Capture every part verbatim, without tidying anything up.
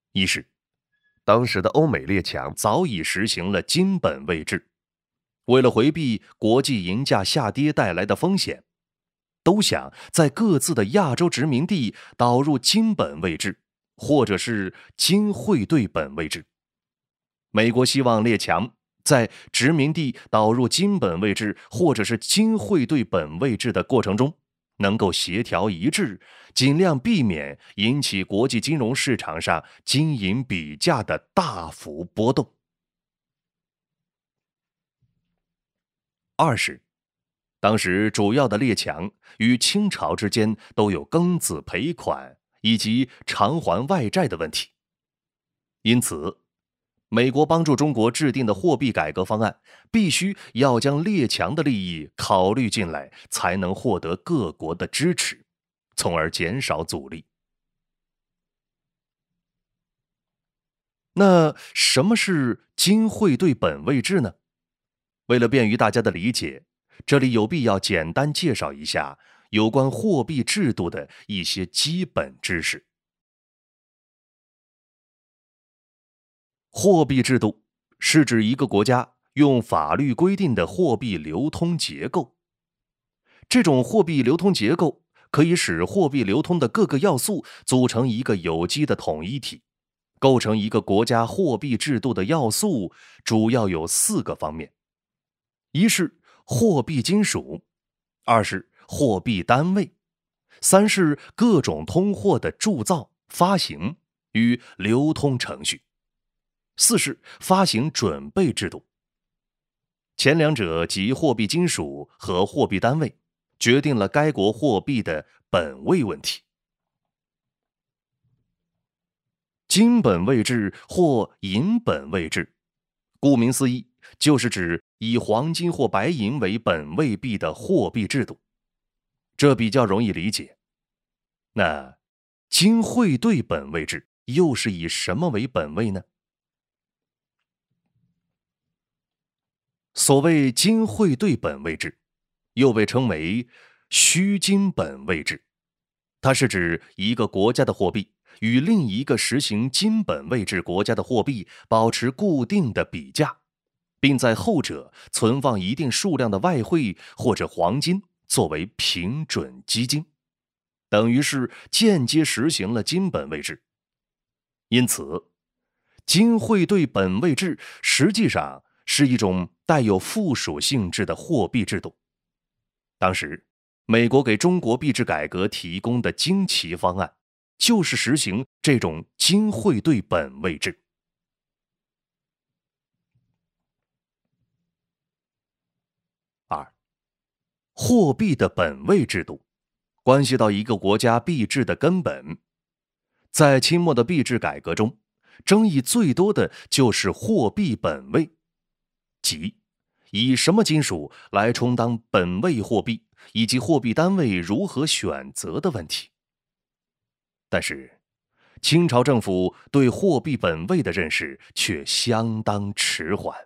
一是当时的欧美列强早已实行了金本位制，为了回避国际银价下跌带来的风险，都想在各自的亚洲殖民地导入金本位制，或者是金汇兑本位制。美国希望列强在殖民地导入金本位制或者是金汇兑本位制的过程中，能够协调一致，尽量避免引起国际金融市场上金银比价的大幅波动。二是，当时主要的列强与清朝之间都有庚子赔款以及偿还外债的问题，因此美国帮助中国制定的货币改革方案必须要将列强的利益考虑进来，才能获得各国的支持，从而减少阻力。那什么是金汇兑本位制呢？为了便于大家的理解，这里有必要简单介绍一下有关货币制度的一些基本知识。货币制度是指一个国家用法律规定的货币流通结构。这种货币流通结构可以使货币流通的各个要素组成一个有机的统一体。构成一个国家货币制度的要素主要有四个方面：一是货币金属，二是货币单位，三是各种通货的铸造、发行与流通程序，四是发行准备制度。前两者即货币金属和货币单位，决定了该国货币的本位问题。金本位制或银本位制，顾名思义，就是指以黄金或白银为本位币的货币制度，这比较容易理解。那金汇兑本位制又是以什么为本位呢？所谓金汇兑本位制，又被称为虚金本位制，它是指一个国家的货币与另一个实行金本位制国家的货币保持固定的比价，并在后者存放一定数量的外汇或者黄金作为平准基金，等于是间接实行了金本位制。因此，金汇兑本位制实际上是一种带有附属性质的货币制度。当时，美国给中国币制改革提供的经旗方案就是实行这种金汇兑本位制。二，货币的本位制度关系到一个国家币制的根本。在清末的币制改革中，争议最多的就是货币本位，即以什么金属来充当本位货币，以及货币单位如何选择的问题。但是，清朝政府对货币本位的认识却相当迟缓。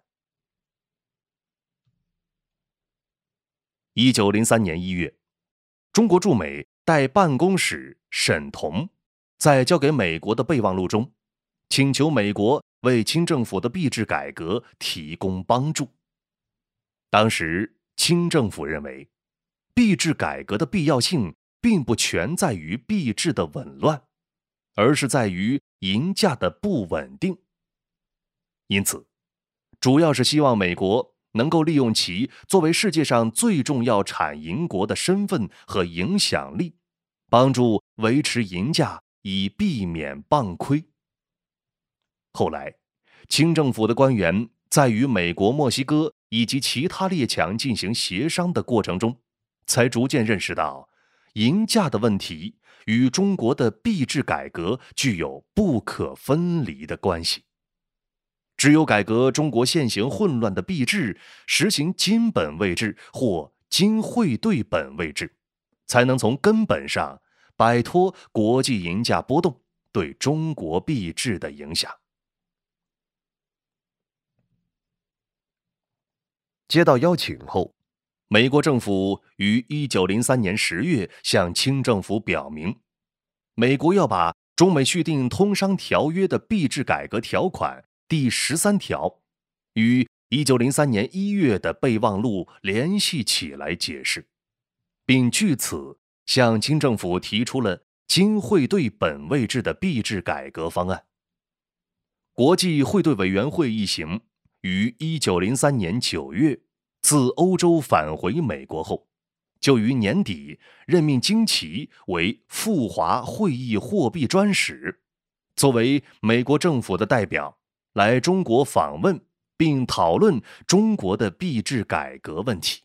一九零三年一月，中国驻美代办公使沈同在交给美国的备忘录中，请求美国为清政府的币制改革提供帮助。当时，清政府认为，币制改革的必要性并不全在于币制的紊乱，而是在于银价的不稳定。因此，主要是希望美国能够利用其作为世界上最重要产银国的身份和影响力，帮助维持银价，以避免傍亏。后来，清政府的官员在与美国、墨西哥以及其他列强进行协商的过程中，才逐渐认识到，银价的问题与中国的币制改革具有不可分离的关系。只有改革中国现行混乱的币制，实行金本位制或金汇兑本位制，才能从根本上摆脱国际银价波动对中国币制的影响。接到邀请后，美国政府于一九零三年十月向清政府表明，美国要把中美续订通商条约的币制改革条款第十三条与一九零三年一月的备忘录联系起来解释，并据此向清政府提出了经汇兑本位制的币制改革方案。国际汇兑委员会一行于一九零三年九月自欧洲返回美国后，就于年底任命经奇为赴华会议货币专使，作为美国政府的代表来中国访问，并讨论中国的币制改革问题。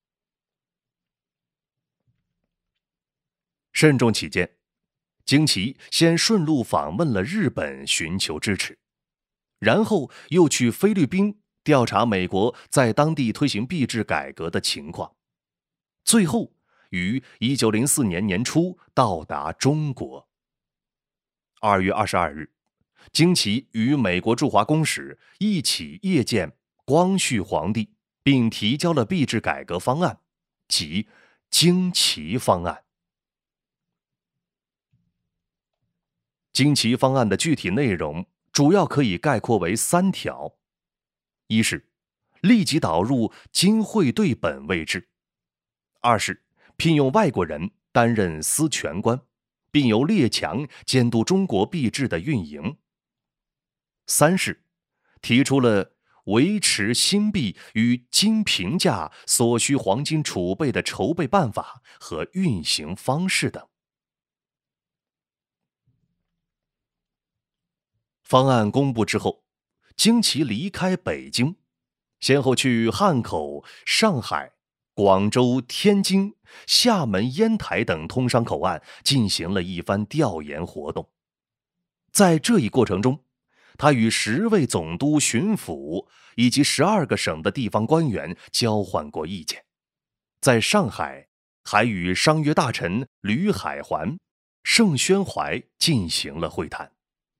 慎重起见，经奇先顺路访问了日本寻求支持，然后又去菲律宾调查美国在当地推行币制改革的情况，最后于一九零四年年初到达中国。二月二十二日，经奇与美国驻华公使一起谒见光绪皇帝，并提交了币制改革方案，即经奇方案。经奇方案的具体内容主要可以概括为三条：一是立即导入经汇兑本位制；二是聘用外国人担任司权官，并由列强监督中国币制的运营；三是提出了维持新币与金平价所需黄金储备的筹备办法和运行方式等。方案公布之后，经奇离开北京，先后去汉口、上海、广州、天津、厦门、烟台等通商口岸进行了一番调研活动。在这一过程中，他与十位总督、巡抚以及十二个省的地方官员交换过意见。在上海，还与商约大臣吕海环、盛宣怀进行了会谈。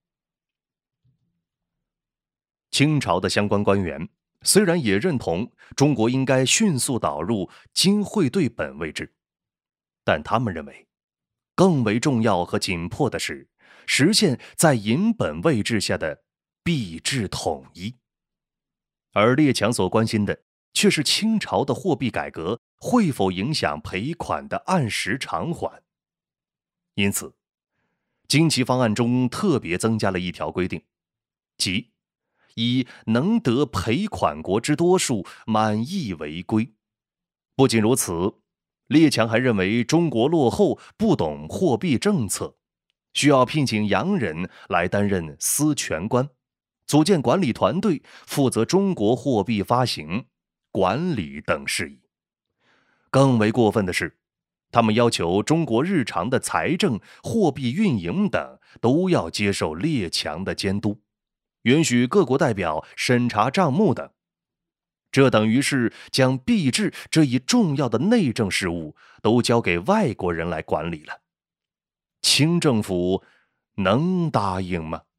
清朝的相关官员虽然也认同中国应该迅速导入经汇兑本位制，但他们认为更为重要和紧迫的是实现在银本位制下的币制统一，而列强所关心的却是清朝的货币改革会否影响赔款的按时偿还。因此，经奇方案中特别增加了一条规定，即以能得赔款国之多数满意为规。不仅如此，列强还认为中国落后，不懂货币政策，需要聘请洋人来担任司权官，组建管理团队，负责中国货币发行、管理等事宜。更为过分的是，他们要求中国日常的财政、货币运营等都要接受列强的监督，允许各国代表审查账目等。这等于是将币制这一重要的内政事务都交给外国人来管理了。清政府能答应吗？